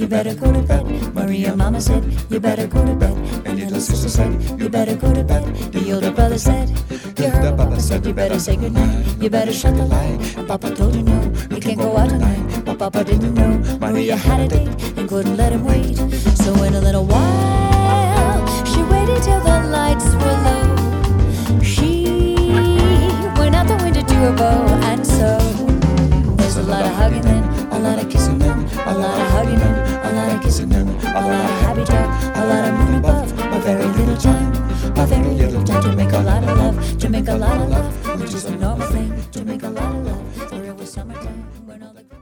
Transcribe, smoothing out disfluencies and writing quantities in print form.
better go to bed. Maria mama said, you better go to bed. And little sister said, you better go to bed. The older brother said, you heard what Papa said, you better say goodnight. You better shut the light. And Papa told you no, you can't go out tonight. But Papa didn't know Maria had a date and couldn't let him wait. So in a little while, she waited till the lights were low. She went out the window to her beau, and so there's a lot of hugging then, a lot of kissing then, a lot of hugging then, a lot of kissing then, a lot of happy talk, a lot of moon above, a very little time, a very little time to make a lot of love, to make a lot of love, which is a normal thing, to make a lot of love, for it was summertime when all the